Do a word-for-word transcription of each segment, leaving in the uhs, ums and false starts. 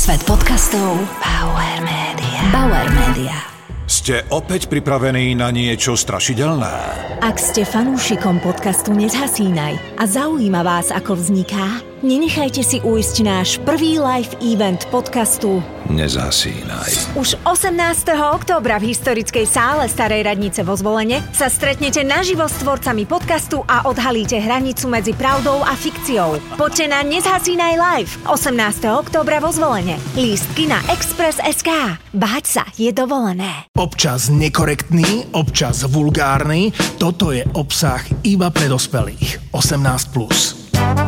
Svet podcastov Bauer Media. Bauer Media. Ste opäť pripravení na niečo strašidelné? Ak ste fanúšikom podcastu Nezhasínaj a zaujíma vás, ako vzniká, nenechajte si ujsť náš prvý live event podcastu Nezhasínaj. Už osemnásteho októbra v historickej sále Starej radnice vo Zvolene sa stretnete naživo s tvorcami podcastu a odhalíte hranicu medzi pravdou a fikciou. Poďte na Nezhasínaj live osemnásteho októbra vo Zvolene. Lístky na Express bodka es ká. Báť sa je dovolené. Občas nekorektný, občas vulgárny. Toto je obsah iba pre dospelých. osemnásť plus.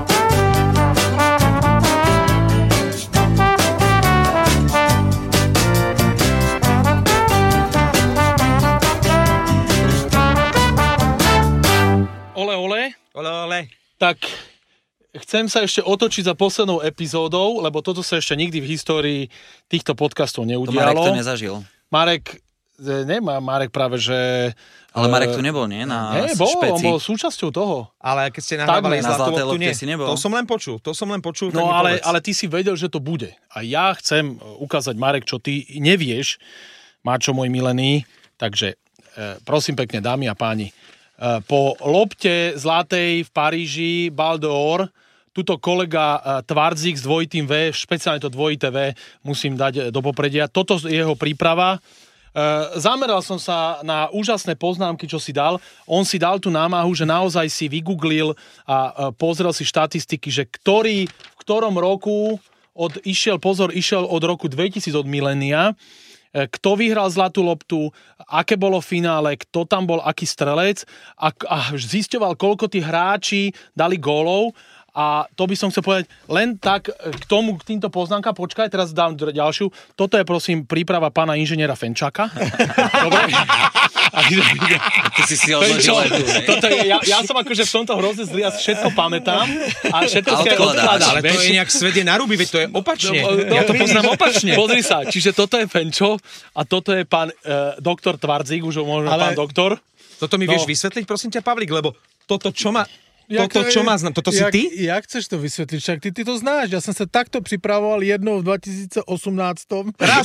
Ole, ole. Ole, ole. Tak chcem sa ešte otočiť za poslednou epizódou, lebo toto sa ešte nikdy v histórii týchto podcastov neudialo. To Marek to nezažil. Marek, nemá Marek práve, že... Ale Marek tu nebol, nie? Na nie, bol, špeci. on bol súčasťou toho. Ale keď ste nahrávali na Zlatú Zlaté loptu, nie. si nebol. To som len počul, to som len počul. No ale, ale ty si vedel, že to bude. A ja chcem ukázať, Marek, čo ty nevieš, Máčo môj milený. Takže e, prosím pekne, dámy a páni, e, po lopte zlatej v Paríži, Bal d'Or, tuto kolega e, Tvardzik s dvojitým V, špeciálne to dvojité V, musím dať do popredia. Toto je jeho príprava. Uh, zameral som sa na úžasné poznámky, čo si dal. On si dal tú námahu, že naozaj si vygooglil a uh, pozrel si štatistiky, že ktorý, v ktorom roku od, išiel, pozor, išiel od roku dvetisíc od milénia, uh, kto vyhral zlatú loptu, aké bolo finále, kto tam bol, aký strelec a, a zisťoval, koľko tí hráči dali gólov. A to by som chcel povedať len tak k tomu, k týmto poznámkam. Počkaj, teraz dám ďalšiu. Toto je, prosím, príprava pána inžiniera Fenčaka. Dobre? Ty si si odložil aj tu, hej? Toto je, ja, ja som akože v tomto hrozne zlý, ja si všetko pamätám. A všetko A si aj odkladáš. odkladám. Ale to je nejak svet je na ruby, veď to je opačne. No, no, ja to poznám opačne. Pozri sa, čiže toto je Fenčo a toto je pán uh, doktor Tvardzik, už ho možno Ale- pán doktor. Toto mi No. vieš vysvetliť, prosím ťa, Pavlík, lebo toto, čo ma... Jak Toto, to- čo má znam, toto si jak, ty? Jak chceš to vysvetliť? Však ty, ty to znáš. Ja som sa takto pripravoval jednou v dvetisíc osemnásť. Raz.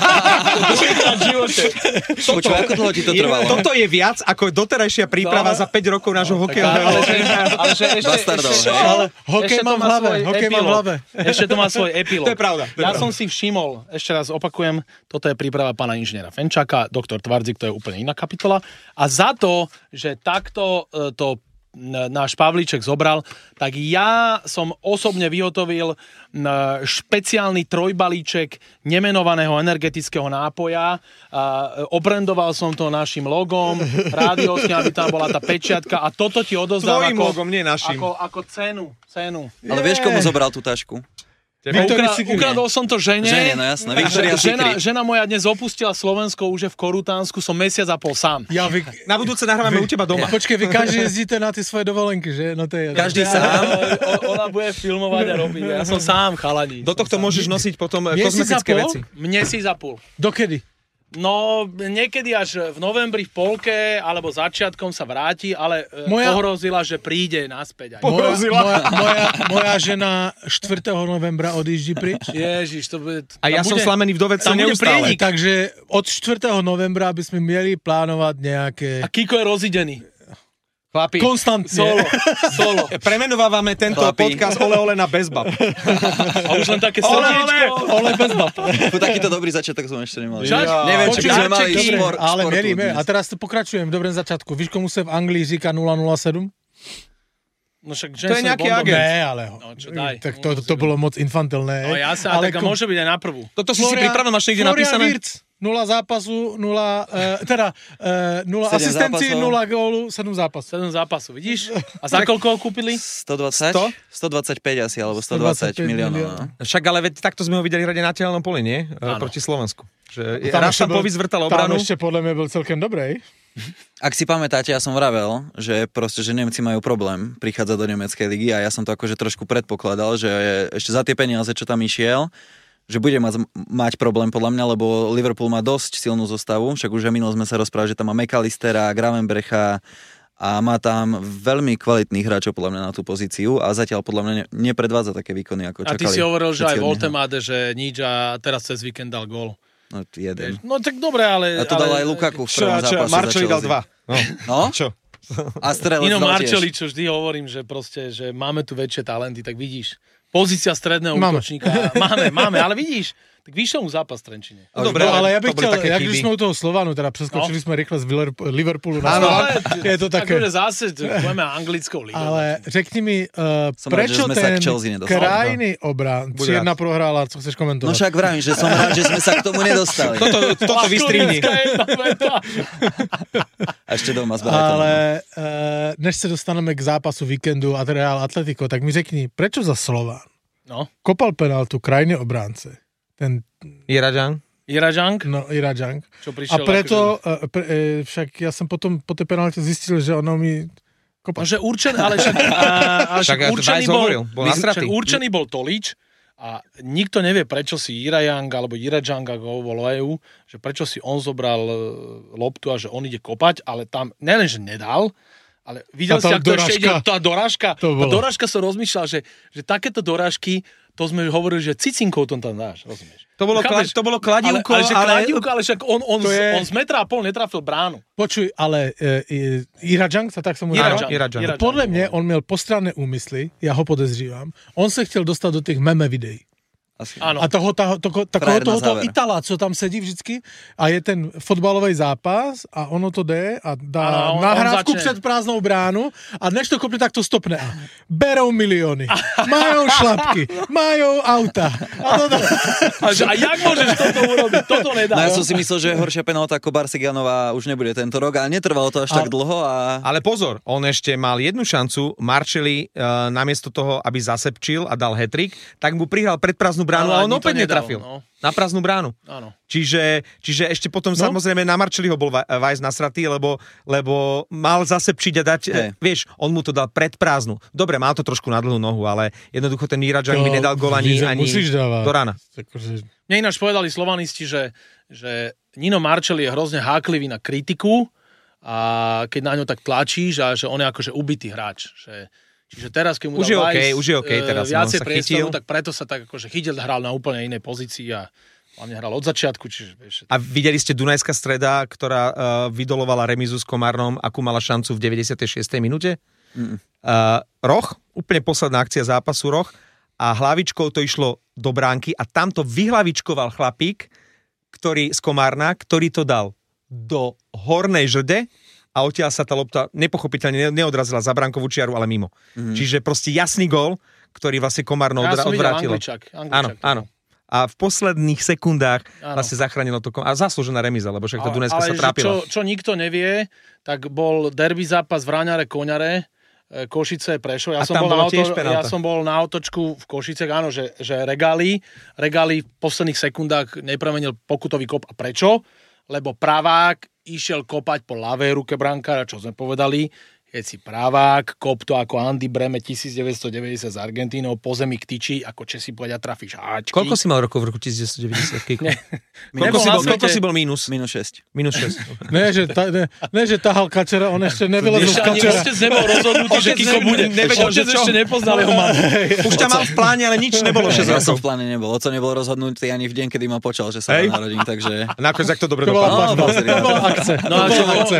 Počuj, ako dlho ti to trvalo? Toto je viac ako doterajšia príprava No. za päť rokov nášho Ale, hokejového. že, ale že ešte, Bastardov, ešte, hej? ale Hokej ešte to mám v má hlave, svoj hokej mám v epilóg. hlave. Ešte to má svoj epilóg. To je pravda, to je Ja pravda. som si všimol, ešte raz opakujem, toto je príprava pána inžiniera Fenčaka, doktor Tvardzik, to je úplne iná kapitola. A za to, že takto e, to náš Pavlíček zobral, tak ja som osobne vyhotovil špeciálny trojbalíček nemenovaného energetického nápoja. Obrendoval som to našim logom, rádiosne, aby tam bola tá pečiatka a toto ti odozdám Tvojím ako, logom, nie našim. ako, ako cenu. cenu. Ale vieš, komu zobral tú tašku? Ukra- ukradol som to žene. Žene, no jasné. Victoria žena, Secret. žena moja dnes opustila Slovensko, už je v Korutánsku, som mesiac a pol sám. Ja, vy, Na budúce nahrávame u teba doma. počkej, vy každý jezdíte na tie svoje dovolenky, že? No to je... Každý sám. O- Ona bude filmovať a robiť. Ja som sám chalaní. Do tohto môžeš nosiť potom eh, Miesic a kozmetické pol? veci. Mesiac a pol. Dokedy? No, niekedy až v novembri v polke, alebo začiatkom sa vráti, ale Moja- Moja... pohrozila, že príde naspäť. Aj. Moja, moja, moja, moja žena štvrtého novembra odjíždí prič. Ježiš, to bude... A ja tam som bude- slamený vdovec tam bude neustále. prienik. Takže od štvrtého novembra by sme mieli plánovať nejaké... A Kiko je rozidený. Chlapi, Konstantne. Solo. Solo. premenovávame tento Chlapi. podcast Ole Ole na Bezbab. A už len také Ole, srdiečko. Ale bez bab. Fú, takýto dobrý začiatok som ešte nemal. Však? Neviem, či by sme mali Darčeky. špor, Ale športu meríme. dnes. A teraz to pokračujem v dobrom začiatku. Víš, komu sa v Anglii říká nula nula sedm? No však To je Jensen nejaký Bondom. agent. Ne, ale... No, čo daj. Tak to, to bolo moc infantilné. No jasne, ale tak ko- môže byť aj na prvú. Toto si si pripravil, máš niekde Florian napísané? Wirtz, nula zápasu, nula, uh, teda uh, nula Sedem asistencií, zápasov. nula gólu, sedem zápasov. sedem zápasov, vidíš? A za koľko ho kúpili? stodvadsať? sto? stodvadsaťpäť asi, alebo stodvadsať stodvadsaťpäť miliónov. miliónov. No. Však ale veď takto sme ho videli hrať aj na tehelnom poli, nie? Áno. Proti Slovensku. Že raz ešte tam bol- povyzvrtal Tam obranu. ešte podľa mňa bol celkem dobrý. Ak si pamätáte, ja som vravel, že proste, že Nemci majú problém prichádzať do nemeckej ligy a ja som to akože trošku predpokladal, že ešte za tie peniaze, čo tam išiel, že bude mať, mať problém podľa mňa, lebo Liverpool má dosť silnú zostavu, však už aj minulo sme sa rozprávali, že tam má McAllistera, Gravenbrecha a má tam veľmi kvalitných hráčov podľa mňa na tú pozíciu a zatiaľ podľa mňa ne, nepredvádza také výkony, ako čakali. A ty si hovoril, že aj Voltemade, že nič a teraz cez víkend dal gól. No, jeden. No tak dobre, ale... A to dal ale... aj Lukaku v prvom čo, zápase. Marčeli dal dva. No? no? Čo? A strelec Ino dal Marčeli, tiež. čo vždy hovorím, že proste, že máme tu väčšie talenty, tak vidíš. Pozícia stredného Máme. útočníka. Máme, máme, ale vidíš, tak vyšiel mu zápas v Trenčine. No, dobre, ale ja bych to boli chtěl, také jak chyby. když jsme u toho Slovanu, teda přeskočili No. jsme rychle z Viller- Liverpoolu na Áno, Slovan, ale je to také... Akože zase, budeme anglickou ligou. Ale řekni mi, uh, Som rád, prečo že sme sa ten k Chelsea nedostali. krajný obrán, Bude tři jedna prohrála, co chceš komentovat? No však vravím, že som rád, že sme sa k tomu nedostali. Toto, toto vystrihni. A ešte doma s Brightonom. Ale uh, než se dostaneme k zápasu víkendu a Real Atletico, tak mi řekni, prečo za Slován No, kopal penaltu krajný obránce? Ten, Iraďan? Iražang, no, Iraďang. čo A prišiel... preto, Akože, uh, pre, uh, však ja som potom po tej penalte zistil, že ono mi no, kopal. že určený, ale však, a, ale však Však určený Weiss bol... hovoril, bol na však straty. určený bol Tolič a nikto nevie, prečo si Irajang alebo Irajang, ako ho volajú, že prečo si on zobral e, loptu a že on ide kopať, ale tam nelen, že nedal, ale videl A tá si, ako to ešte ide, dorážka. tá dorážka, To tá bolo. dorážka som rozmýšľal, že, že takéto dorážky, to sme hovorili, že cicinkou to tam dáš, rozumieš? To bolo, kla, Chápeš? to bolo kladivko, ale, ale, že ale... kladivko, ale však on, on, To z, je- on z metra a pol netrafil bránu. Počuj, ale uh, Iraďang, sa tak som mu Iraďang, Iraďang. Iraďang. Podle mě on měl postranné úmysly, já ho podezřívám. On se chtěl dostat do těch meme videí. Asi. Áno. A toho, toho, toho, Frajer toho, na toho záver. Itala, co tam sedí vždycky a je ten fotbalový zápas a ono to jde a dá Áno, on- nahrávku on začne. před prázdnou bránu a než to kopne, tak to stopne. A berou milióny, majú šlapky, majú auta. A, to, to, A, že, a jak môžeš toto urobiť? Toto nedá. No ja som si myslel, že je horšia penálta ako Barsegianová už nebude tento rok, ale netrvalo to až tak dlho a... Ale pozor, on ešte mal jednu šancu, Marčeli uh, namiesto toho, aby zasepčil a dal hat-trick, tak mu prihral pred prázdnu bránu Ale a on ani to opäť nedal, netrafil. no. Na prázdnu bránu. Áno. Čiže, čiže ešte potom No. samozrejme na Marčeliho bol Va- Weiss nasratý, lebo, lebo mal zasepčiť a dať, Hej. e, vieš, on mu to dal pred prázdnu. Dobre, mal to trošku na dlhú nohu, ale jednoducho ten Iraďan mi nedal gól ani, Víze ani musíš dávať. do rána. Akože, Mne ináč povedali slovanisti, že, že Nino Marcelli je hrozne háklivý na kritiku a keď na ňo tak tlačíš a že on je akože ubitý hráč. Že, čiže teraz, keď mu Už dal je Weiss, okej, už je okej e, teraz, no, viacej sa priestoru, chytil. tak preto sa tak akože chytil, hral na úplne inej pozícii a hlavne hral od začiatku, čiže vieš, A videli ste Dunajská streda, ktorá uh, vydolovala remizu s Komárnom, akú mala šancu v deväťdesiatej šiestej minúte? Mm. Uh, roh, úplne posledná akcia zápasu, roh a hlavičkou to išlo do bránky a tam to vyhlavičkoval chlapík, ktorý, z Komárna, ktorý to dal do hornej žrde a odtiaľ sa tá lopta nepochopiteľne neodrazila za bránkovú čiaru, ale mimo. Mm. Čiže proste jasný gól, ktorý vlastne Komárno ja odra- som videl odvrátilo. Angličak. Angličak Áno, to bol. áno. A v posledných sekundách Áno. vlastne zachránilo to kom- a zaslúžená remíza, lebo však tá Ale- Dunajská ale sa že trápila. Čo, čo nikto nevie, tak bol derby zápas v Ráňare Koňare, e, Košice Prešov. Ja A som, tam bol na bola tiež auto, penálta. ja som bol na otočku v Košicech, áno, že, že Regali, Regali v posledných sekundách nepremenil pokutový kop. A prečo? Lebo pravák išiel kopať po ľavej ruke brankára, čo sme povedali. Keď si pravák, kop to ako Andy Breme devätnásťstodeväťdesiat z Argentínou, po zemi k tyči, ako Česi povedia, trafíš háčky. Koľko si mal rokov v roku devätnásťstodeväťdesiat? Ne. Koľko, Nebol si na bol, koľko svete- si bol mínus? Minus šesť. Minus šesť. ne, že, ta, ne, ne, že tahal kačera, on ešte nevylezol z Ešte ani kačera. otec nebol rozhodnutý, že Otec Kiko ne- bude. nevedel, Otec že čo? ešte nepoznal jeho mamu. Už ťa mal v pláne, ale nič nebolo šesť Ja som v rokov. pláne nebol. Oco nebol rozhodnutý ani v deň, kedy ma počal, že sa Hej. narodím, takže... Nakoniec, ak to dobre To bola, dopadlo. No, to bola akce. No a to čo, bola akce.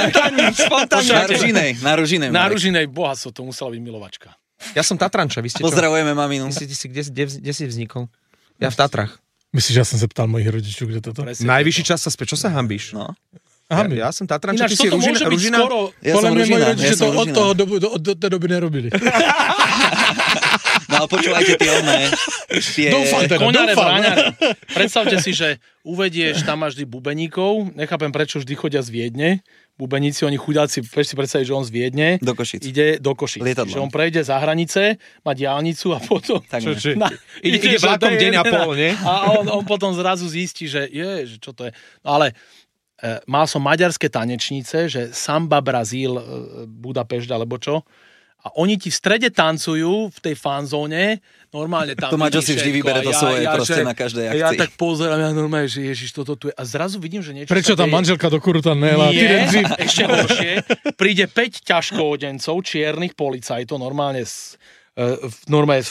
Na Ružinej, na Ružinej. Na Ružinej, boha, so to musela byť milovačka. Ja som Tatranča, vy ste čo? Pozdravujeme maminu. Ty si, ty si, kde, kde, kde si vznikol? Ja v Tatrach. Myslíš, že ja som sa ptal mojich rodičov, kde toto? Presne. Najvyšší čas sa späť. Čo sa hambíš? No. Aha, my. Ja, ja som Tatranča, Ináč ty si toto Ružina. môže byť Ružina? skoro... Ja Podľa som mňa moji Ružina. rodiče Ja to som od, Ružina. toho dobu, do, od tej doby nerobili. No ale počúvajte tie oné. Tie... Dúfam teda, Koňare, dúfam. Vráňare. Predstavte si, že uvedieš, tam máš vždy bubeníkov, nechápem, prečo vždy chodia z Viedne. Bubeníci, oni chudáci, vieš si predstaviť, že on z Viedne Do Košic. ide do Košic. Lietadlom. Že on prejde za hranice, má diaľnicu a potom... Tak Čo, ne. či? Na, Ide, ide že vlakom to je deň a jedna- pol, nie? A on, on potom zrazu zistí, že je, že čo to je. No ale e, mal som maďarské tanečnice, že Samba Brazíl, e, Budapešť alebo čo. a oni ti v strede tancujú v tej fanzóne, normálne tam To Maťo si vždy vybere to svoje ja, proste že, na každej akcii. Ja tak pozerám, ja normálne, že ježiš, toto tu je. A zrazu vidím, že niečo... Prečo tam manželka do kuruta nela? Nie, ešte horšie. Príde päť ťažkoodencov, čiernych policajtov, normálne, normálne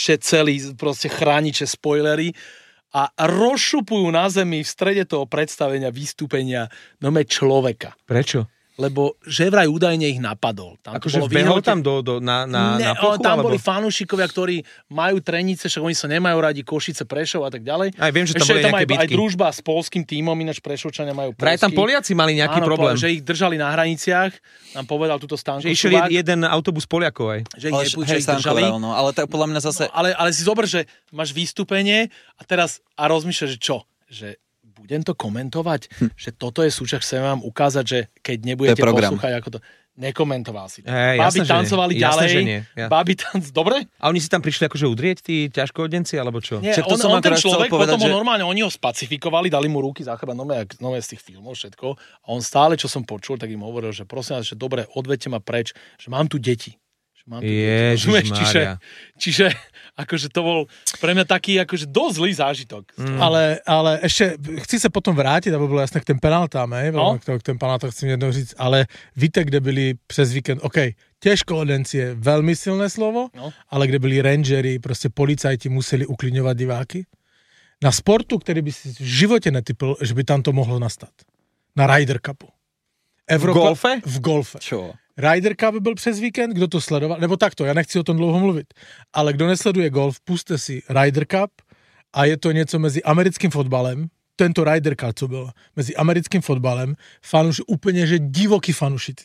celý proste chrániče, spoilery, a rozšupujú na zemi v strede toho predstavenia, vystúpenia nome človeka. Prečo? Lebo že vraj údajne ich napadol. Tam akože vbehol tam do, do, na, na, ne, na plochu? Tam alebo? boli fanúšikovia, ktorí majú trenice, však oni sa nemajú radi, Košice, Prešov a tak ďalej. Aj viem, že tam ešte boli tam nejaké aj, bitky. aj družba s poľským tímom, ináč Prešovčania majú poľský. Vraj tam Poliaci mali nejaký áno, problém. Po, že ich držali na hraniciach, nám povedal túto Stanko. Že išiel jed, jeden autobus Poliakov aj. Že ich, nepú, že ich držali. Vravel, no, ale tak podľa mňa zase... No, ale, ale si zober, že máš vystúpenie a teraz a rozmýšľaš, že čo? Že budem to komentovať, hm. že toto je súčasť, chcem vám ukázať, že keď nebudete poslúchať, ako to... Nekomentoval si to. Hey, Babi jasné, tancovali jasné, ďalej. Ja. Babi tanc... Dobre? A oni si tam prišli akože udrieť, tí ťažkoodenci, alebo čo? Nie, on, on ten človek, povedať, potom že... normálne, oni ho spacifikovali, dali mu ruky za chrbát, nové, nové z tých filmov, všetko. A on stále, čo som počul, tak im hovoril, že prosím vás, že dobre, odvedte ma preč, že mám tu deti. Ježišmária. Čiže, čiže akože to bol pre mňa taký akože dosť zlý zážitok. Mm. Ale, ale ešte chci se potom vrátit, aby bylo jasné k těm penaltám, hej? No. K těm penaltám chci jednou říct, ale víte, kde byli přes víkend, OK, těžkoodenci je velmi silné slovo, no. Ale kde byli rangery, prostě policajti museli uklidňovat diváky. Na sportu, který by si v životě netypl, že by tam to mohlo nastat. Na Ryder Cupu. Evropa, v golfe? V golfe. Čo? Ryder Cup byl přes víkend, kdo to sledoval, nebo takto, já nechci o tom dlouho mluvit, ale kdo nesleduje golf, puste si Ryder Cup a je to něco mezi americkým fotbalem, tento Ryder Cup, co byl, mezi americkým fotbalem, fanuši, úplně, že divoký fanušici.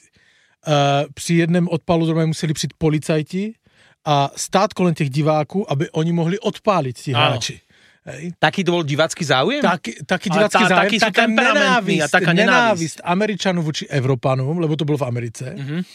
Uh, při jednom odpalu zrovna museli přijít policajti a stát kolem těch diváků, aby oni mohli odpálit ti hráči. Hej. Taký to bol divácky záujem? Taký, taký divácky tá, záujem, taká nenávist, a taká nenávist Američanů voči Evropanům, lebo to bylo v Americe. Mm-hmm. Uh,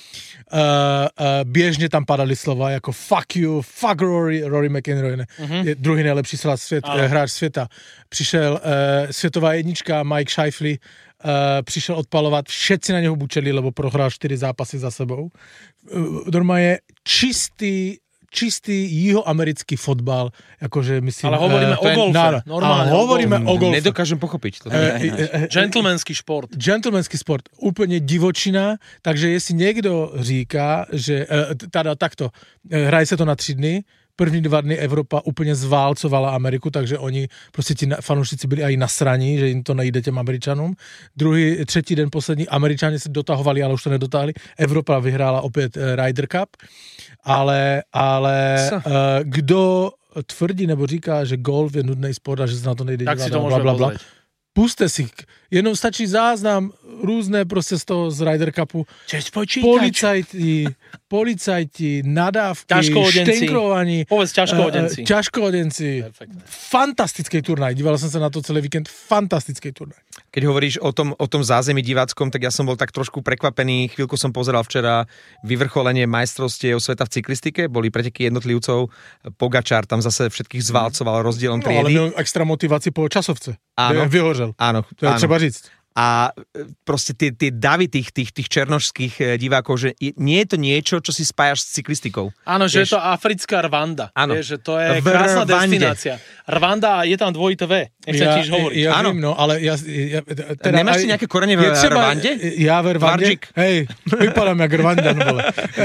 uh, běžně tam padaly slova jako fuck you, fuck Rory, Rory McIlroy, mm-hmm. je druhý nejlepší svět, hráč světa. Přišel uh, světová jednička Mike Scheifele, uh, přišel odpalovat, všetci na něho bučeli, lebo prohrál čtyři zápasy za sebou. Uh, Doma je čistý čistý jihoamerický fotbal, akože myslím... Ale hovoríme uh, o golfe, náro, normálne hovoríme o golfe. Nedokážem pochopiť. To uh, uh, Gentlemanský šport. Gentlemanský sport, úplne divočina, takže jestli někdo říká, že uh, teda takto, uh, hraje se to na tři dny, první dva dny Evropa úplně zválcovala Ameriku, takže oni, prostě ti fanoušci byli aj nasraní, že jim to nejde těm Američanům. Druhý, třetí den, poslední, Američani se dotahovali, ale už to nedotáhli. Evropa vyhrála opět uh, Ryder Cup, ale, ale uh, kdo tvrdí nebo říká, že golf je nudný sport a že se na to nejde tak dívat, si to bla, bla, bla. pozrieť. Puste si, jenom stačí záznam různé prostě z toho z Ryder Cupu. Počítač. Policajti, policajti, nadávky, štenkrovaní. Povedz ťažkoodenci. Uh, ťažkoodenci. Fantastický turnaj. Díval som sa na to celý víkend. Fantastický turnaj. Keď hovoríš o tom, o tom zázemí diváckom, tak ja som bol tak trošku prekvapený. Chvíľku som pozeral včera vyvrcholenie majstrovstiev sveta v cyklistike. Boli preteky jednotlivcov. Pogačar tam zase všetkých zválcoval rozdielom triedy. No, ale měl extra motivaci po časovce. Áno. Vyhořel. Áno. To je áno. třeba říct. A proste tie, tie davy tých, tých, tých černošských divákov, že nie je to niečo, čo si spájaš s cyklistikou. Áno, že vieš, je to africká Rwanda. Áno. Vieš, že to je V krásna Rwande. destinácia. Rwanda je tam dvojité V. Nechcem ja, ti už hovoriť. Ja áno. vím, no, ale ja... ja teda Nemáš si nejaké korene v Rwande? Ja v Rwande? Hej, vypadám jak Rwandan, vole.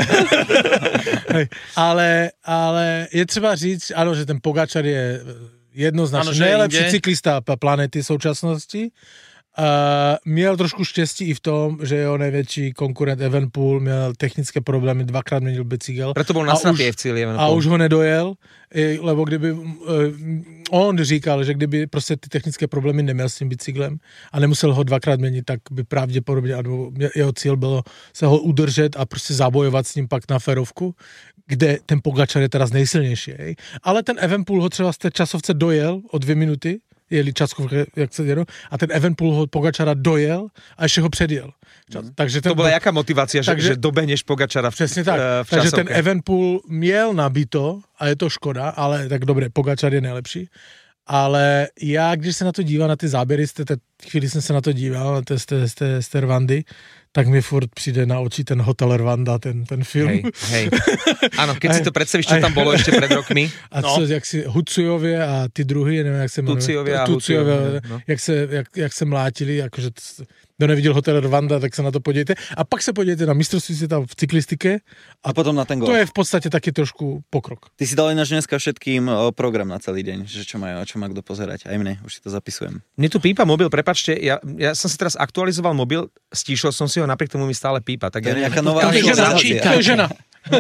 Hej, ale, ale je třeba říct, ano, že ten Pogačar je jednoznačně nejlepší inde. cyklista planety v současnosti. Uh, měl trošku štěstí i v tom, že jeho největší konkurent Evenepoel měl technické problémy, dvakrát měnil bicykel. Proto byl na snapě v cíli Evenepoel. A už ho nedojel, lebo kdyby, uh, on říkal, že kdyby prostě ty technické problémy neměl s tím bicyklem a nemusel ho dvakrát měnit, tak by pravděpodobně jeho cíl bylo se ho udržet a prostě zabojovat s ním pak na ferovku, kde ten Pogačar je teraz nejsilnější. Jej. Ale ten Evenepoel ho třeba z té časovce dojel o dvě minuty, jeli časkovka, jak se dělo, a ten Evenepoel ho Pogačara dojel a ještě ho předjel. Takže ten, to byla jaká motivace, že, že dobehneš Pogačara v, přesně tak. v časovke? Takže ten Evenepoel měl nabito a je to škoda, ale tak dobré, Pogačar je nejlepší. Ale já, když se na to dívám, na ty záběry z té chvíli jsem se na to díval, na z té, z té, z té Rwandy, tak mi furt přijde na oči ten Hotel Rwanda, ten, ten film. Hej, hej. Áno, keď si to predstavíš, čo tam bolo ešte pred rokmi. A co, no. jak si Hucujově a ty druhy, nevím, jak se jmenuje. Tuciově a Tuciově, no. jak, se, jak, jak se mlátili, jakože kdo neviděl Hotel Rwanda, tak se na to podívejte. A pak se podívejte na mistrovství světa v cyklistike. A, a potom na ten golf. To je v podstatě taky trošku pokrok. Ty si dal ináč dneska všetkým program na celý deň, že čo majú, čo má kto pozerať. Aj mne, už si to zapisujem. Mne tu pípa mobil, prepáčte, ja, ja som si teraz aktualizoval mobil, stíšil som si ho, napriek tomu mi stále pípa. Tak to ja je nejaká nová to je žena, to je žena.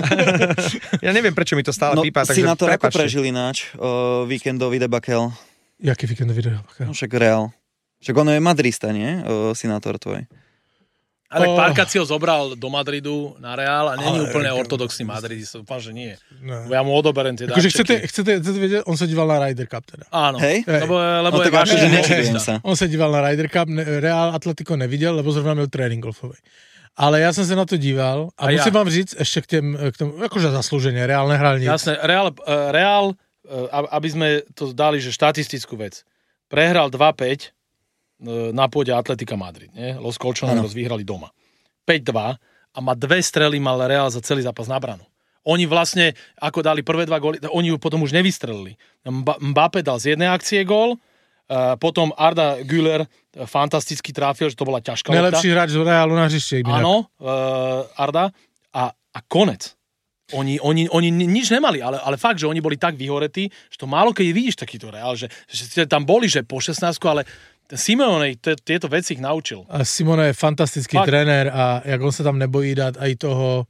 Ja neviem, prečo mi to stále no, pípa, takže prepáčte. No, ako prežil ináč uh, víkendový debakel? Jaký víkendový debakel? No však Real. Však ono je madrista, nie? Uh, Sinátor tvoj. Ale oh. párkrát si ho zobral do Madridu na Real a není úplne ortodoxný Madridista, dúfam, že nie. No. Ja mu odoberem tie dáčeky. Chcete, chcete, chcete vedieť, on sa díval na Ryder Cup teda. Áno, hej? lebo, lebo no, je váš nečudujem. On sa díval na Ryder Cup, Real Atletico neviděl, lebo zrovna měl trénink golfový. Ale ja som sa na to díval a, a musím ja. vám říct ešte k, tém, k tomu, akože zaslúženie, Real nehral nic. Jasné, Real, Real, aby sme to dali, že štatistickú vec, prehral dva päť na pôde Atletica Madrid, nie? Los Colchoneros vyhrali doma. päť dva a má dve strely mal Real za celý zápas na branu. Oni vlastne, ako dali prvé dva góly, oni ju potom už nevystrelili. Mbappé dal z jednej akcie gól, potom Arda Güler fantasticky tráfil, že to bola ťažká lopta. Najlepší hráč z Realu na hřiště. Áno, uh, Arda. A, a konec. Oni, oni, oni nič nemali, ale, ale fakt, že oni boli tak vyhoretí, že to málo keď vidíš takýto Real, že, že tam boli, že po šestnástku, ale Simeone tieto veci ich naučil. A Simone je fantastický fakt. Trenér a jak on sa tam nebojí dát aj toho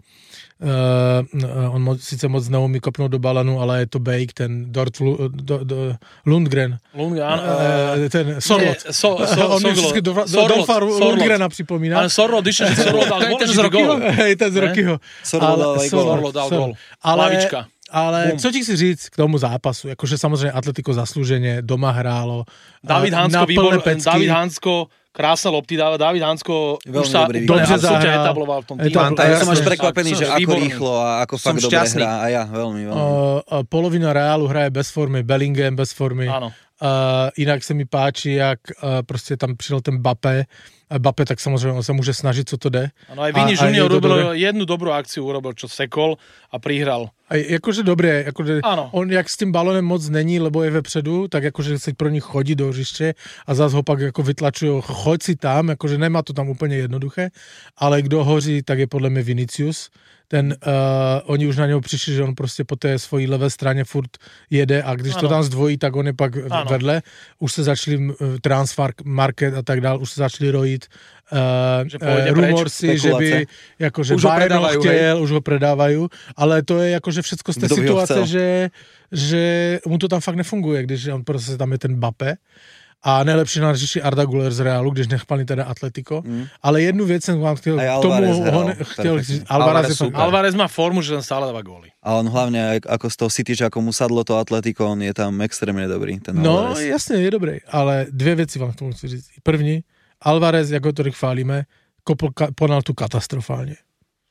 Uh, on mo, síce moc neumí kopnout do balanu, ale je to Bake, ten Dort do, do, Lundgren. Lundgren, uh, ten Sorlot. So, so, on mi vždycky do, do, Dolfa Lundgrena připomíná. Ale Sorlot, když Sorlot dal gól. Ten z Rockyho. Hej, ten z Rockyho. Sorlot dal gól. Lavička. Ale co ti chci říct k tomu zápasu? Jakože samozřejmě Atletico zasluženě doma hrálo. David Hansko, výbor, David Hansko, krásne lopty, David Hansko už sa dobře zahral. Etabloval v tom týmu. Ja som až prekvapený, že ako rýchlo a ako fakt dobre hrá. A ja, veľmi, veľmi. Uh, polovina Realu hraje bez formy, Bellingham bez formy. Áno. Uh, jinak se mi páči, jak uh, prostě tam přišel ten Mbappé. Mbappé, tak samozřejmě on se může snažit, co to jde. Ano, aj Vini Junior urobil jednu dobrou akciu, urobil, čo sekol a prihral. A jakože dobré, jakože on jak s tím balonem moc není, lebo je vepředu, tak jakože se pro nich chodí do hřiště a zás ho pak jako vytlačují, choď si tam, jakože nemá to tam úplně jednoduché, ale kdo hoří, tak je podle mě Vinicius. Ten, uh, oni už na něho přišli, že on prostě po té svojí levé straně furt jede a když ano. to tam zdvojí, tak on je pak ano. vedle. Už se začali uh, transfer market a tak dál, už se začali rojit uh, uh, rumorsy, že by jakože Bayern ho chtěl, hej. Už ho predávají, ale to je jakože všecko z té situace, že, že mu to tam fakt nefunguje, když on prostě tam je ten Mbappé. A nejlepší na hřišti Arda Güler z Realu, když nechpali teda Atletico. Mm. Ale jednu věc jsem vám chtěl k tomu ho ne, chtěl Alvarez, Alvarez, Alvarez má formu, že len stále dáva góly. A on hlavne ako z toho City, že ako mu sadlo to Atletico, on je tam extrémne dobrý. Ten no Alvarez. jasně, je dobrý, ale dvě věci vám k tomu chci říct. První, Alvarez, jako to chválíme, kopl ka- penaltu katastrofálně.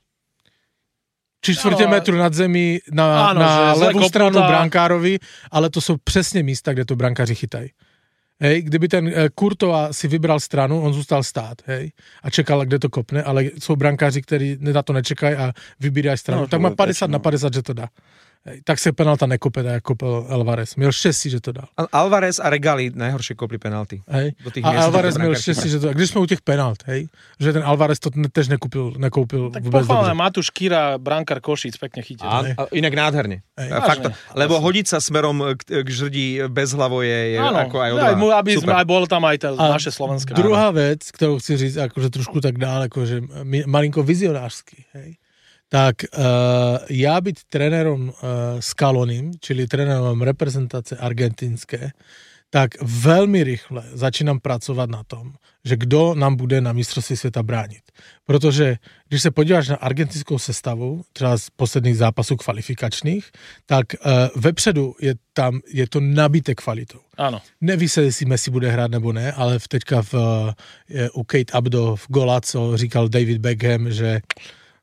Či čtvrtě no, metru nad zemí na, áno, na levou stranu tá... brankárovi, ale to jsou přesně místa, kde to brankáři chytají. Hej, kdyby ten Courtois si vybral stranu, on zůstal stát, hej, a čekal, kde to kopne, ale jsou brankáři, kteří na to nečekají a vybírají stranu, no, tak má padesát na padesát, že to dá. Hej, tak se penalta nekope, tak kopel Alvarez. Měl štěstí, že to dal. Alvarez a Regali najhoršie kopli penalty. Hej, a Alvarez měl štěstí, že to dal. Když jsme u těch penalt, hej, že ten Alvarez to tež nekúpil, nekoupil tak vůbec dobře. Tak Matúš Kýra, brankár Košíc, pekne chytil. A, a inak nádherne. Fakt, lebo hodiť sa smerom k, k žrdí bez hlavo je, je ako aj odvá. Áno, aby sme aj bol tam aj tá naše slovenské. Druhá vec, ktorú chci říct, akože trošku tak dál, akože malinko vizionářsky, hej. Tak uh, já být trenérom uh, Scalonim, čili trenérom reprezentace argentinské, tak velmi rychle začínám pracovat na tom, že kdo nám bude na mistrovství světa bránit. Protože když se podíváš na argentinskou sestavu, třeba z posledních zápasů kvalifikačních, tak uh, vepředu je tam, je to nabité kvalitou. Ano. Neví se, jestli Messi bude hrát nebo ne, ale v teďka v, je, u Kate Abdo v Golaco říkal David Beckham, že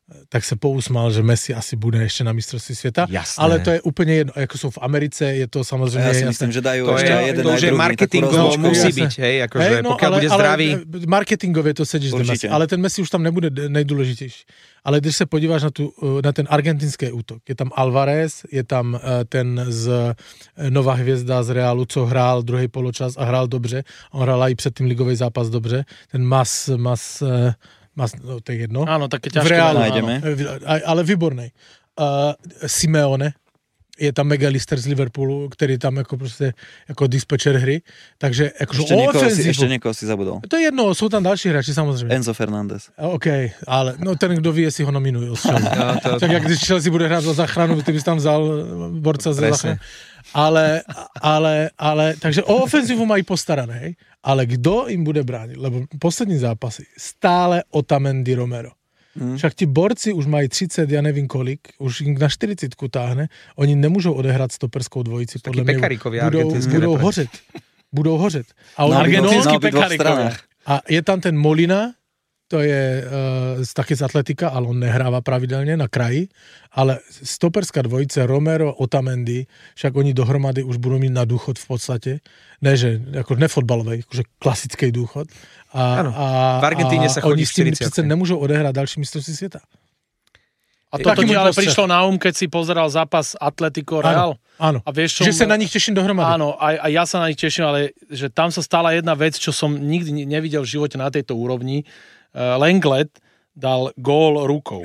tak se pousmal, že Messi asi bude ešte na mistrovství sveta. Jasné. Ale to je úplne jedno. Ako sú v Americe, je to samozrejme... Ja si jasné. myslím, že dajú To ešte je, jeden to aj už je druhý, marketingovo takú musí rozlúčku. byť, hej, akože Hej, no, pokiaľ ale, bude ale zdravý. Marketingově to sedíš ten Messi, ale ten Messi už tam nebude nejdůležitější. Ale když se podíváš na, tu, na ten argentinský útok, je tam Alvarez, je tam ten z nová hvězda z Realu, co hrál druhý poločas a hrál dobře. On hrál i před tým ligový zápas dobře. Ten Mas, Mas, Mas no, to je jedno. Áno, také V ťažké. Reálu, nájdeme. ale výborný. Uh, Simeone, je tam McAllister z Liverpoolu, který tam jako prostě jako dispečer hry. Takže jakože Ešte niekoho, si, ofenzívu. ešte niekoho si zabudol. To je jedno, jsou tam další hráči samozřejmě. Enzo Fernández. OK, ale no ten, kdo ví, jestli ho nominují. No, to- Tak jak když Chelsea bude hrát za záchranu, ty bys tam vzal borca za záchranu. Ale, ale, ale, takže o ofenzivu mají postarané, ale kdo jim bude bránit? Lebo poslední zápasy stále Otamendi Romero. Hmm. Však ti borci už mají třicet, já nevím kolik, už jim na čtyřicet táhne, oni nemůžou odehrát stoperskou dvojici, podle mě Pekaríkovia budou, argentinské budou repre. hořet. Budou hořet. A, Na oni, obidvoch- Argentínsky na obidvoch pekárikovia. stranách. a je tam ten Molina, to je uh, taky z atletika, ale on nehrává pravidelně na kraji, ale stoperská dvojice Romero, Otamendi, však oni dohromady už budou mít na důchod v podstatě, ne, že jako nefotbalový, jakože klasický důchod. A, Ano. a, V Argentíně a se chodí oni v s tím čtyřicátce. přece nemůžou odehrát další mistrovství světa. A toto Taký ti môj ale postřeh. prišlo na um, keď si pozeral zápas Atletico Real. Áno, A vieš, čo, že sa na nich teším dohromady. Áno, aj, aj ja sa na nich teším, ale že tam sa stala jedna vec, čo som nikdy nevidel v živote na tejto úrovni. Uh, Lenglet dal gól rukou.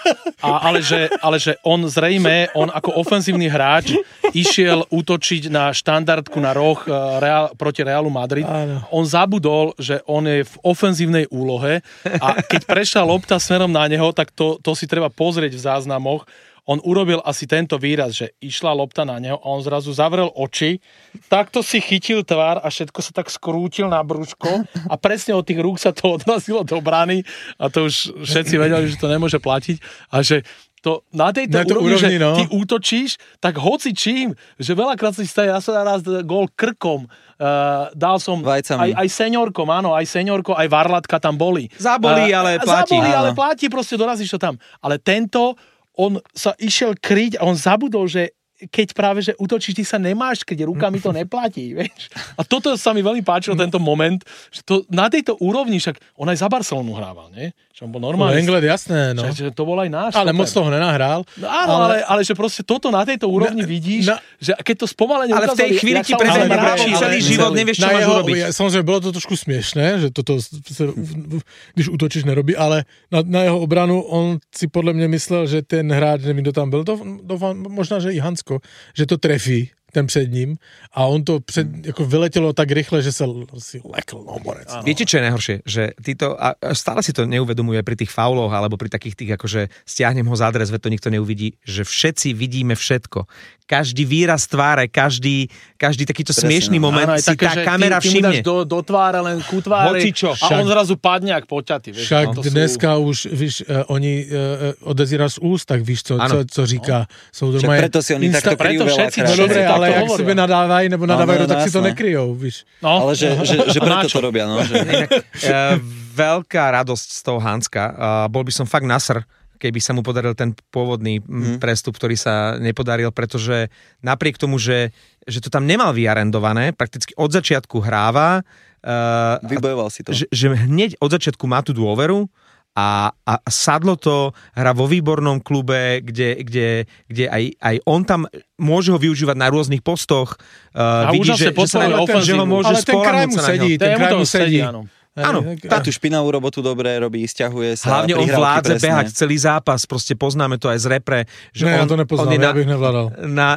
A, ale, že, ale že on zrejme, on ako ofenzívny hráč išiel útočiť na štandardku na roh uh, Real, proti Realu Madrid. Áno. On zabudol, že on je v ofenzívnej úlohe a keď prešla lopta smerom na neho, tak to, to si treba pozrieť v záznamoch. On urobil asi tento výraz, že išla lopta na neho a on zrazu zavrel oči, takto si chytil tvár a všetko sa tak skrútil na brúško a presne od tých rúk sa to odrazilo do brány a to už všetci vedeli, že to nemôže platiť a že to na tejto Na to úrovni, úrovni, že no. ty útočíš, tak hoci čím, že veľakrát si staje, ja som raz gól krkom, uh, dal som Vajcami. aj, aj seniorkom, áno, aj seniorko, aj varlatka tam boli. Zabolí, ale platí. Zabolí, ale Áno. platí, proste dorazíš to tam. Ale tento, on sa išiel kryť a on zabudol, že keď práve, že útočíš, ty sa nemáš kryť, rukami to neplatí, vieš. A toto sa mi veľmi páčilo, tento moment, že to na tejto úrovni, však on aj za Barcelonu hrával, nie? Že on bol normálne. England, jasné, no. Že, že to bol aj náš. Ale stoper. moc toho nenahrál. No áno, ale, ale, ale že proste toto na tejto úrovni Na- vidíš, na- že keď to spomalenie Ale v tej ukázali, chvíli jak ti sa on prezentuje mračí, celý ale- život, nevieš, čo Na máš jeho- urobiť. ja- Samozřejmě bylo to trošku směšné, že toto se, když útočíš nerobí, ale na, na jeho obranu on si podle mě myslel, že ten hráč, nevím, kdo tam byl, to, doufám, možná, že i Hansko, že to trefí ten před ním a on to před, jako vyletělo tak rychle, že se si lekl no borec. Viete, čo je najhoršie? Že títo, a stále si to neuvedomuje pri tých fauloch alebo pri takých tých, akože stiahnem ho za dres, veď to nikto neuvidí, že všetci vidíme všetko. Každý výraz tváre, každý, každý takýto Presne, smiešný no. moment Áno, aj si také, tá že kamera ty, ty mu všimne. dáš do, do tváre, len ku tvári Hocičo. a on Však- zrazu padne jak poťatý. Vieš, Však to sú- dneska už, víš, uh, oni uh, odezírají z úst, tak víš, co, Ano. co, co říká. Jsou Však normálně preto si oni takto preto kryjú všetci- veľakrát. No Všetci dobré, takto ale jak hovoria. sebe nadávají nebo nadávají, No, no, no, tak si to jasné. nekryjou, víš. No, Ale že, že, že A preto na to čo? robia, no. Že... Uh, veľká radosť z toho Hanska. Uh, bol by som fakt nasr, keby sa mu podaril ten pôvodný mm. prestup, ktorý sa nepodaril, pretože napriek tomu, že, že to tam nemal vyarendované, prakticky od začiatku hráva, uh, Vybojoval si to. že, že hneď od začiatku má tú dôveru a, a sadlo to, hra vo výbornom klube, kde, kde, kde aj, aj on tam môže ho využívať na rôznych postoch. Uh, A vidí, úžasne že, že, sa podporuje na, že ho ofenzívu. môže Ale ten kraj spoľahnúť mu sa na ňo. sedí, ten Tému kraj to mu sedí. áno. Áno, Tá tú špinavú robotu dobre robí, stiahuje sa. Hlavne on prihrávky vládze presné. behať celý zápas, proste poznáme to aj z repre. Že Ne, on, ja to nepoznám, on je ja na, bych nevládal. na,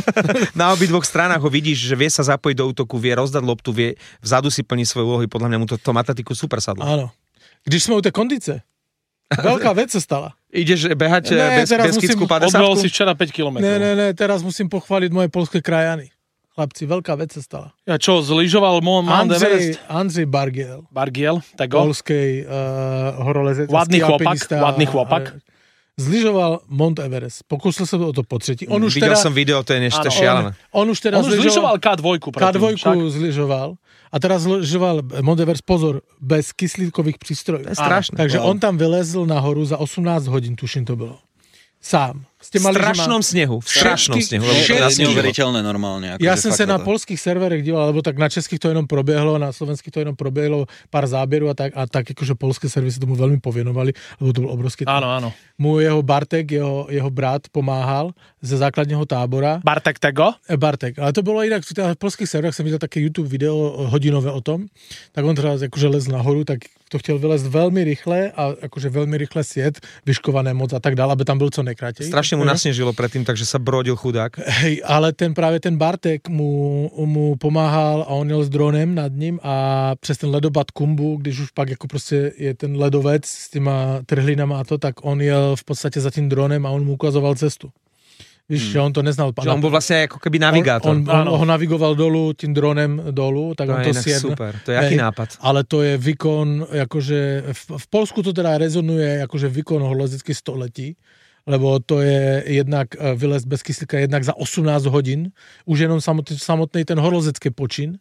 na obidvoch stranách ho vidíš, že vie sa zapojiť do útoku, vie rozdať loptu, vie vzadu si plní svoje úlohy, podľa mňa mu to, to Matatiku super sadlo. Áno. Když jsme u té kondice, veľká vec sa stala. Ideš behať Ne, bez, teraz bez musím- kycku Odbehol päťdesiatku? si včera päť kilometrov. Ne, ne, ne, teraz musím pochváliť moje polské krajany. Chlapci, veľká vec sa stala. Ja čo, zlyžoval Mount Everest? Andrej, Andrej Bargiel, Bargiel, tak go. polskej uh, horolezec. Ładny chłopak, alpinista ładny chłopak. A, zlyžoval Mount Everest. Pokúsil sa o to po tretí. On už Videl teda, som video, to je niečo áno, šialené. On, on už teraz on už zlyžoval ká dva. ká dva zlyžoval. A teraz zlyžoval Mount Everest, pozor, bez kyslíkových prístrojov. To je strašné. Takže wow. on tam vylezl nahoru za osemnásť hodín, tuším to bolo. Sám. V strašnom snehu. V strašnom snehu. To je neuveriteľné normálne. Ja som sa na polských serverech díval, lebo tak na českých to jenom probehlo, na slovenských to jenom probehlo pár zábierov a tak, a tak akože polské servisy tomu veľmi povienovali, lebo to bol obrovský. Áno, áno. Mu jeho Bartek, jeho, jeho brat pomáhal ze základného tábora. Bartek tego? Bartek. Ale to bolo inak, v polských serverách som videl také YouTube video hodinové o tom, tak on teraz akože lez nahoru, tak to chtěl vylezť veľmi rýchle a akože veľmi rýchle sjet, vyškované moc a tak dále, aby tam byl co nejkratěji. Strašne mu nasnežilo predtým, takže sa brodil chudák. Hej, ale ten práve ten Bartek mu, mu pomáhal a on jel s dronem nad ním a přes ten ledopad Kumbu, když už pak jako prostě je ten ledovec s těma trhlinama a to, tak on jel v podstatě za tím dronem a on mu ukazoval cestu. Víš, hmm. že on to neznal. Že on bol vlastne ako keby navigátor. On, on, on ho navigoval dolu, tým dronem dolu, tak to on to si siedne. Super, to je aký nápad. Ale to je výkon, akože v, v Polsku to teda rezonuje akože výkon horolezecký století, lebo to je jednak vylez bez kyslíka jednak za osemnásť hodín, už jenom samotný, samotný ten horolezecký počin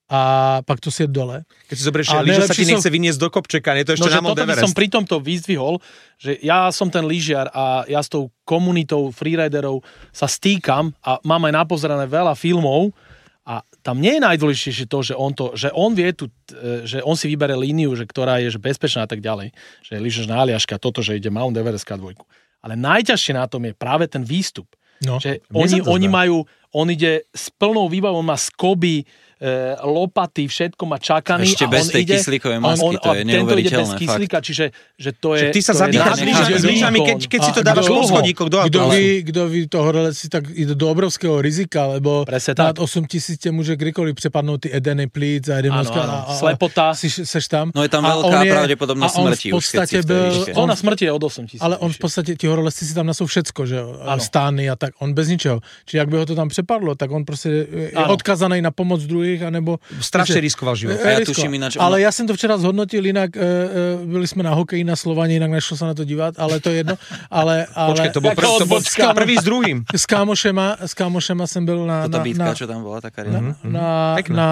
a pak to sied dole. Keď si zoberieš, že lyža sa ti nechce vyniesť do kopčeka, nie to ešte no, na Mount Everest. No, som pri tomto vyzdvihol, že ja som ten lyžiar a ja s tou komunitou freeriderov sa stýkam a mám aj napozerané veľa filmov a tam nie je najdôležitejšie to, že on, to, že on vie tu, že on si vybere líniu, že ktorá je že bezpečná a tak ďalej, že lyžaš na Aliaške a toto, že ide Mount Everest ká dva. Ale najťažšie na tom je práve ten výstup. No, že oni, oni majú, on ide s plnou výbavou, on má skoby, e, lopaty, všetko má čakaný. Ešte a bez on tej ide, kyslíkovej masky, on, to je neuveriteľné. Tento ide bez kyslíka, čiže že to je... Že ty sa zadýchaš s lyžami, keď, keď si to dávaš po schodíkoch do Kto ví, kdo ví to horoleci, tak ide do obrovského rizika, lebo nad osem tisíc te môže kdykoliv prepadnúť ty edeny plíc a jedenovská. Slepota. Si, seš tam. No je tam veľká pravdepodobnosť smrti už, keď si v tej výške. On na smrti je od osem tisíc. Ale on v podstate, tí horolezci si tam nasú všetko, že stány a tak, on bez ničeho. Čiže ak by ho to tam prepadlo, tak on proste je odkazaný na pomoc druhých, anebo... Strašne riskoval život. A ja tuším ináč... Ale ja som to včera zhodnotil, inak e, e, byli sme na hokeji na Slovane, inak nešlo sa na to dívať, ale to je jedno. Ale, ale... Počkej, to bol, prv, to bol prvý s druhým. S kámošema, s kámošema som byl na... Toto na, bitka, na, čo tam bola, taká na, na, na,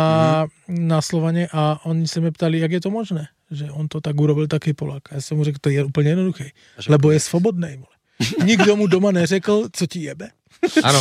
na Slovane a oni sa me ptali, jak je to možné, že on to tak urobil taký Polák. A ja som mu řekl, to je úplne jednoduché, lebo je svobodnej. Nikdo mu doma neřekl, co ti jebe. Áno.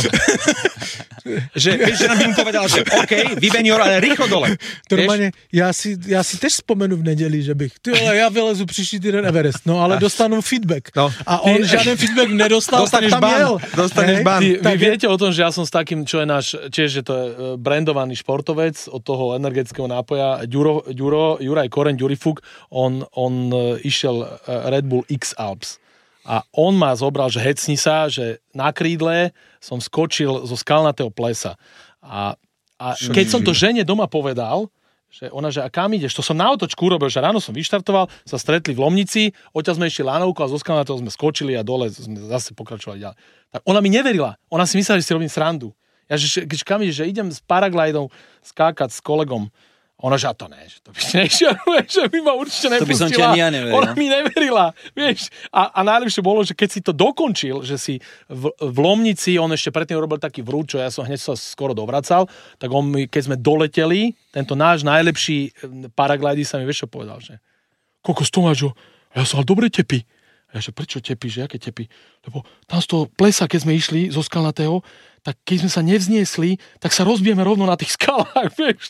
že, vieš, že nám by mu povedal, že OK, vybenior, ale rýchlo dole. Normálne, ja si, ja si tež spomenu v nedeli, že bych, ty ale ja vylezu příští týden Everest, no ale dostanu feedback. No. A on ty, žiaden feedback nedostal, dostaneš ban. Dostaneš ban. Ty, vy viete o tom, že ja som s takým, čo je náš, tiež že to je brandovaný športovec od toho energetického nápoja, Ďuro, Ďuro, Juraj Koreň, Ďurifuk, on, on išiel Red Bull X Alps. A on ma zobral, že hecni sa, že na krídle som skočil zo skalnatého plesa. A, a keď som to žene doma povedal, že ona, že a kam ideš? To som na otočku urobil, že ráno som vyštartoval, sa stretli v Lomnici, odtiaľ sme išli lanovku a zo skalnatého sme skočili a dole sme zase pokračovali ďalej. Tak ona mi neverila. Ona si myslela, že si robím srandu. Ja, že, že kam ideš? Že idem s paraglidom skákať s kolegom. Ona, že a to ne, že to by si nešiel, že by ma určite nepustila. To by som ťa ja neverila. Ona mi neverila, vieš. A, a najlepšie bolo, že keď si to dokončil, že si v, v Lomnici, on ešte predtým robil taký vrúč, čo ja som hneď sa skoro dovracal, tak on mi, keď sme doleteli, tento náš najlepší paraglidy sa mi vieš čo povedal, že kokos Tomáčo, ja som mal dobre tepy. Ja, že prečo tepy, že aké tepy? Lebo tam z toho plesa, keď sme išli zo skalnatého, tak keď sme sa nevzniesli, tak sa rozbijeme rovno na tých skalách, vieš.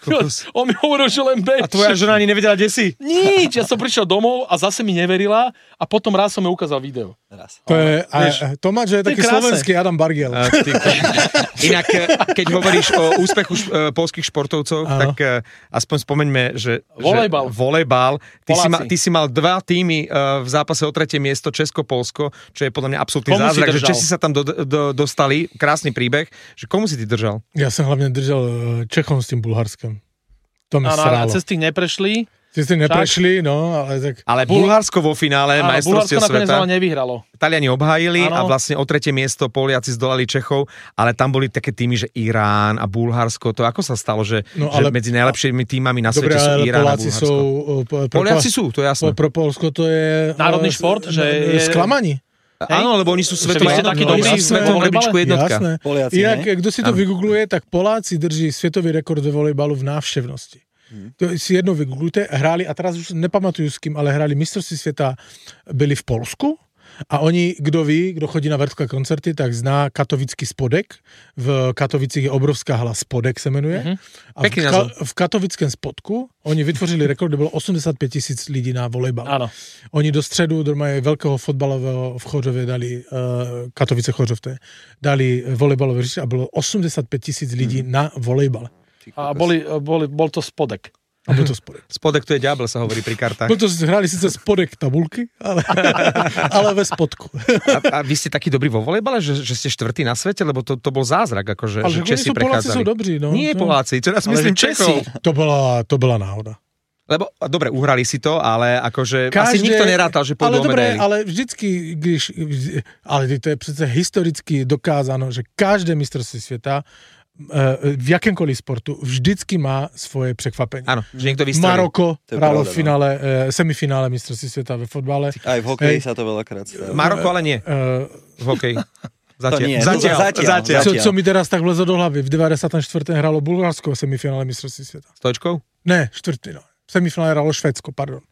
On mi hovoril, že len bež. A tvoja žena ani nevedela, kde si? Nič, ja som prišiel domov a zase mi neverila a potom raz som mi ukázal video. Raz. To je, a, Tomáč je taký slovenský Adam Bargiel. A, ty, inak, keď hovoríš o úspechu š, polských športovcov, ano. Tak aspoň spomeňme, že... Volejbal. Že volejbal. Ty, si, ma, ty si mal dva týmy v zápase o tretie miesto, Česko-Polsko, čo je podľa mňa absolútny zázrak, že Česi sa tam do, do, dostali. Krásny príbeh, že komu si ty držal? Ja som hlavne držal Čechom s tým Bulharskom. To mi srálo. A cez tých neprešli? Cez tých neprešli, no, ale tak... Ale Bulharsko vo finále majstrovstiev sveta. Bulharsko nakoniec nevyhralo. Taliani obhájili ano. A vlastne o tretie miesto Poliaci zdolali Čechov, ale tam boli také týmy, že Irán a Bulharsko. To ako sa stalo, že, no, že medzi najlepšími týmami na dobre, svete sú Irán Poláci a Bulharsko? Sú, pro, Poliaci sú, to je jasné. Pro Polsko to je... Národný šport, že je... Sklamaní. Áno, lebo oni sú svetová Vy ste takí dobrí v svetovú rebríčku jednotka. Jasné. Poliaci, Inak, ne? kto si to vygoogluje, tak Poláci drží svetový rekord ve volejbalu v návštevnosti. Hmm. To si jedno vygooglujte, hráli, a teraz už nepamatujú s kým, ale hráli mistrovství sveta, byli v Polsku. A oni, kdo ví, kdo chodí na Vertka koncerty, tak zná katovický Spodek. V Katovicích je obrovská hala Spodek se jmenuje. Mm-hmm. A v, ka- v katovickém Spodku oni vytvořili rekord, kde bylo osemdesiatpäť tisíc lidí na volejbal. Áno. Oni do středu, do mají velkého fotbalového v Chořově dali, uh, Katovice Chořov, dali volejbalové hřiště a bylo osemdesiatpäť tisíc lidí mm-hmm. na volejbale. A boli, boli, bol to Spodek. A bol to Spodek. Spodek to je ďábel, sa hovorí pri kartách. Bol to, hrali síce Spodek tabulky, ale, ale ve spodku. A, a vy ste takí dobrí vo volejbale, že, že ste štvrtí na svete? Lebo to, to bol zázrak, akože, ale že Česi sú, Poláci prechádzali. sú dobrí, no. Nie no. Poláci, čo raz myslím Česi. To bola, to bola náhoda. Lebo, dobre, uhrali si to, ale akože Každé, asi nikto nerátal, že pôjdu ale o dobre, medaily. ale vždycky, když, ale to je přece historicky dokázáno, že každé mistrovství sveta v jakémkoliv sportu vždycky má svoje překvapení. Áno, že niekto vystrelí. Maroko hrálo v pravda, finále, no. semifinále mistrovství sveta ve fotbale. Aj v hokeji sa to veľakrát stalo. Maroko, ale nie. Uh, V hokeji. Zatiaľ. nie, zatiaľ, zatiaľ, zatiaľ. co, co mi teraz tak vlezlo do hlavy, v deväťdesiatom štvrtom hrálo Bulharsko v semifinále mistrovství sveta. Stojčkou? Ne, štvrtý, no. V semifinále hrálo Švédsko, pardon.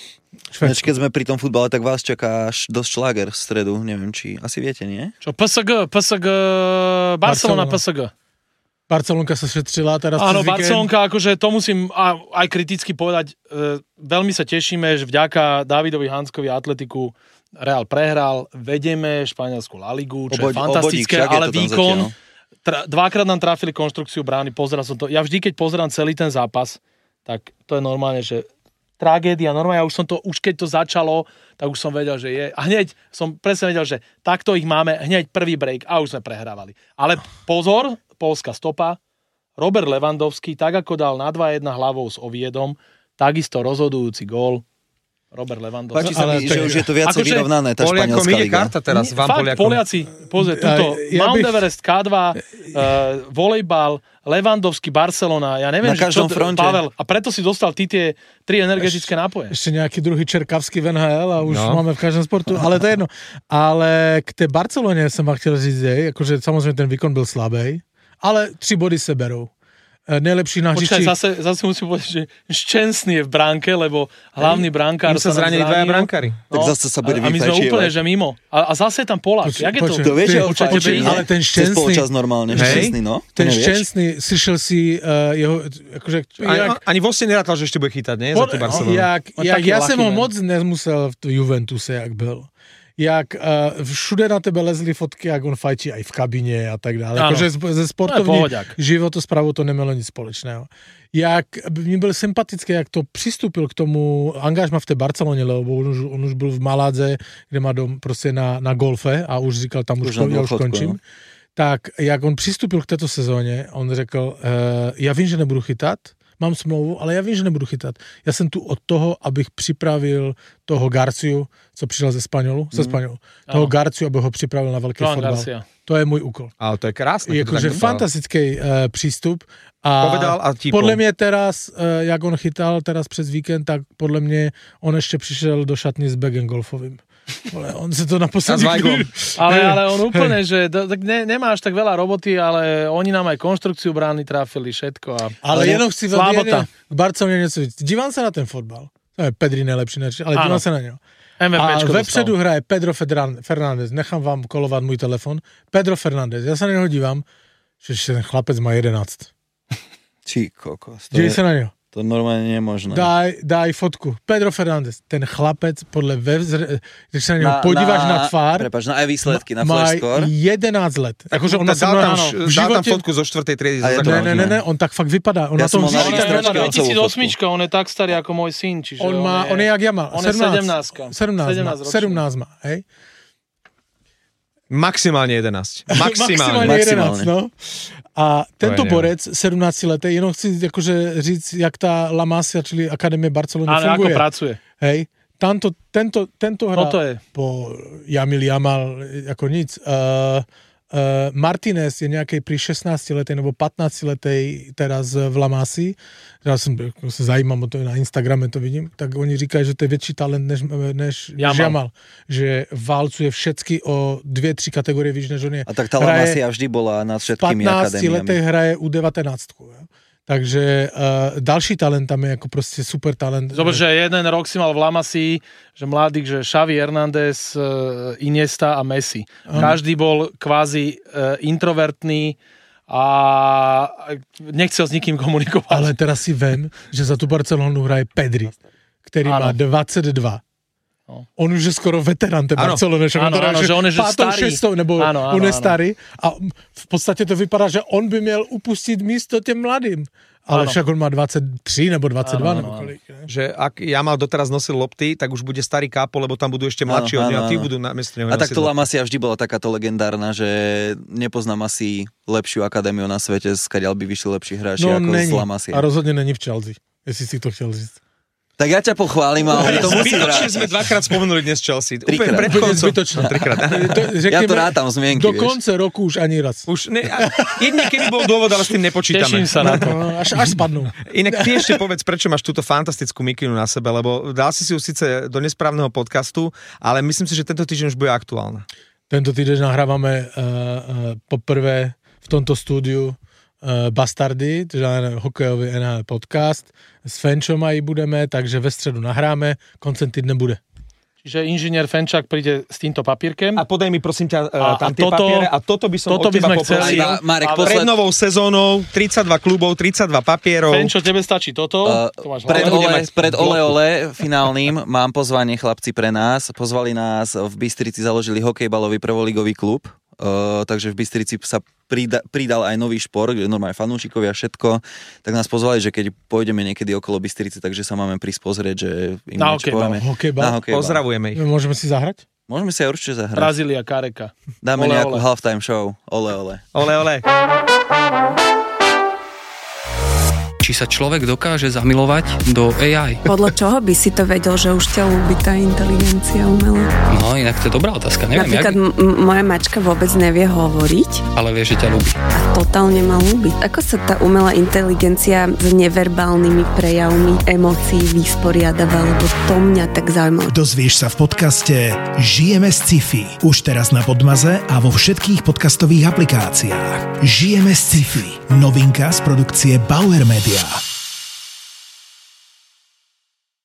Než keď sme pri tom futbale, tak vás čaká až dosť šláger v stredu, neviem či, asi viete, nie? Čo, pé es gé, pé es gé, Barcelona, pé es gé. Barcelonka sa šetrila teraz Áno, cez víkend. Barcelonka, akože to musím aj kriticky povedať, e, veľmi sa tešíme, že vďaka Davidovi Hanskovi Atletiku Real prehral, vedeme španielsku La Ligu, čo Obod, je fantastické, obodík, ale výkon, tra, dvakrát nám trafili konštrukciu brány, pozeral som to, ja vždy, keď pozerám celý ten zápas, tak to je normálne, že tragédia, normálne, ja už som to, už keď to začalo, tak už som vedel, že je, a hneď som presne vedel, že takto ich máme, hneď prvý break a už sme prehrávali. Ale pozor, poľská stopa, Robert Lewandowski, tak ako dal na dva jedna hlavou s Oviedom, takisto rozhodujúci gól, Robert Lewandowski. Páči sa mi, že už je to viacej akože, vyrovnané, tá Poliakom španielská ide liga. karta teraz, vám Fakt, Poliakom. Poliaci, pozri, tuto, ja Mount bych... Everest, ká dva, uh, volejbal, Lewandowski, Barcelona, ja neviem, na že čo, fronte. Pavel, a preto si dostal ty tie tri energetické nápoje. Ešte nejaký druhý Čerkavský v en há el a už no. máme v každom sportu, ale to je jedno. Ale k té Barcelone som vám chtěl říct, jej, akože samozrejme ten výkon byl slabý, ale tři body se berou. Nejlepší na hřišti. Počkaj, zase, zase musím povedať, že Ščensný je v bránke, lebo hlavný brankár Im sa zranili dvaja brankári. Tak zase sa bude a, a my sme vyfajčievať. úplne, že mimo. A, a zase je tam Polák. Jak je to? To vieš, že on Počkaj, fajčí, ale ten Cez Šťastný... polčas normálne, Šťastný, no. Ten Nevieš? Šťastný, slyšel si uh, jeho... Akože, Ani, jak, ani vlastne nerátal, že ešte bude chytať, nie? Za tú Barcelonu. jak, On jak taký ja som ho lucky man. moc nemusel v Juventuse, jak byl. Jak uh, všude na tebe lezli fotky, jak on fajčí aj v kabine a tak dále. Áno. Akože ze sportovní pohodiak. životosprávou to nemělo nic společného. Jak mi byl sympatické, jak to přistúpil k tomu angažma v té Barceloně, lebo on už, on už byl v Maládze, kde má dom prostě na, na golfe a už říkal, tam už, Už na ja už dôchodku, končím. no. Tak jak on přistúpil k této sezóně, on řekl, uh, já vím, že nebudu chytat, mám smlouvu, ale já vím, že nebudu chytat. Já jsem tu od toho, abych připravil toho Garciu, co přišel ze Španělu, mm. ze Španělu. Toho Garciu, aby ho připravil na velký Joan fotbal. Garcia. To je můj úkol. Ale to je krásne. Je akože fantastický uh, přístup. A Povedal a típol. podle mě teraz, uh, jak on chytal teraz přes víkend, tak podle mě on ještě přišel do šatny s bagem golfovým. Ale on se to na poslední chvíli... Ale, ale on úplne, že do, tak ne, nemáš tak veľa roboty, ale oni nám aj konštrukciu brány trafili, všetko. A, Ale jenom chci slabota. v Barceloně něco říct. Dívám se na ten fotbal. To je Pedri nejlepší, než, ale dívám se na něho. A vepředu hraje Pedro Fernández. Nechám vám kolovat můj telefon. Pedro Fernández. Já se na něho dívám, že ten chlapec má jedenáct. Či kokos. To Dívej je, se na něho. to normálne nemožné. Daj, daj fotku. Pedro Fernández. Ten chlapec podle webzr... Když se na něho podíváš na, na tvár, Prepač, na aj výsledky, na má flash score. jedenásť let. Akože on Dal sa tam, v dal tam živote... fotku zo štvrtej triedy. A je to Ne, ne, ne, ne, on tak fakt vypadá. On Ja na tom som ho na vždy- registračke On je celú dvetisícosem, fotku. on je tak starý ako môj syn, čiže On má, on je jak ja má. on je sedemnásť. sedemnásť má. sedemnásť má, hej? Maximálne jedenásť. Maximálne. Maximálne jedenásť, no. A tento neviem. borec, sedemnáctiletý, jenom chci jakože říct, jak tá La Masia, čili Akadémie Barcelony Ale ako funguje. pracuje. Hej? Tanto, tento, tento hra No to je. po Jamil Jamal, ako nic. Uh, Uh, Martinez je nejakej pri šestnáctiletej nebo pätnáctiletej teraz v La Masi. Ja som, sa zajímam o to, na Instagrame to vidím, tak oni říkajú, že to je väčší talent než, než Jamal. Jamal. Že válcuje všetky o dve, tri kategórie výš, než on je. A tak tá La Masia vždy bola nad všetkými akadémiami. V pätnáctiletej hraje U devätnásť. Takže uh, další talent tam je ako proste super talent. Dobre, že jeden rok si mal v La Masii, že mladých, že Xavi Hernández, uh, Iniesta a Messi. Aha. Každý bol kvázi uh, introvertný a nechcel s nikým komunikovať. Ale teraz si vem, že za tu Barcelonu hraje Pedri, ktorý ano. má dvadsaťdva. No. On už je skoro veterán té Barcelony, že on je že starý, šestou, nebo ano, ano, on je ano. starý a v podstate to vypadá, že on by měl upustit místo těm mladým. Ale ano. však on má dvadsaťtri nebo dvadsaťdva ano, nebo kolik. Ne? Že ak Jamal doteraz nosil lopty, tak už bude starý kápo, lebo tam budú ešte mladší od neho a tí budú na miesto neho. A tak to La Masia vždy bola takáto legendárna, že nepoznám asi lepšiu akadémiu na svete, skadiaľ by vyšli lepší hráči no, ako z La Masia. A rozhodne není v Chelsea, jestli si to chtěl říct. Tak ja ťa pochválim, ale to musí vrátiť. Sme dvakrát spomenuli dnes Chelsea. Trikrát. Úplne pred koncom. Trikrát. Ja to rátam zmienky, do konca roku už ani raz. Už ne, jedne, kedy bol dôvod, ale s tým nepočítame. Teším sa na to. Až, až spadnú. Inak ty ešte povedz, prečo máš túto fantastickú mikinu na sebe, lebo dal si si ju síce do nesprávneho podcastu, ale myslím si, že tento týždeň už bude aktuálna. Tento týždeň nahrávame uh, uh, poprvé v tomto stúdiu Bastardy, teda hokejový en há el podcast. S Fenčom aj budeme, takže ve středu nahráme, koncem týdne bude. Čiže inžinier Fenčák príde s týmto papírkem. A podaj mi prosím ťa a, tam a tie toto, papiere a toto by som toto od teba poprosil. Marek, posled... Pred novou sezónou tridsaťdva klubov, tridsaťdva papierov. Fenčo, tebe stačí toto. Uh, to máš pred, ole, pred Ole Ole finálnym mám pozvanie chlapci pre nás. Pozvali nás, v Bystrici založili hokejbalový prvoligový klub. Uh, takže v Bystrici sa prida, pridal aj nový šport, kde normálne fanúšikovia všetko, tak nás pozvali, že keď pôjdeme niekedy okolo Bystrici, takže sa máme prísť pozrieť, že im na niečo povieme. Hokejbal. Pozdravujeme ich. Môžeme si zahrať? Môžeme si aj určite zahrať. Brazília, Kareka. Dáme ole, nejakú ole. halftime show. Ole, ole. Ole, ole. Či sa človek dokáže zamilovať do á í? Podľa čoho by si to vedel, že už ťa ľúbi tá inteligencia umelá? No, inak to je dobrá otázka. Neviem, Napríklad jak... m- moja mačka vôbec nevie hovoriť. Ale vie, že ťa ľúbi. A totálne ma ľúbi. Ako sa tá umelá inteligencia s neverbálnymi prejavmi emócií vysporiadava, lebo to mňa tak zaujímavé. Dozvieš sa v podcaste Žijeme z sci-fi. Už teraz na Podmaze a vo všetkých podcastových aplikáciách. Žijeme z sci-fi. Novinka z produkcie Bauer Media.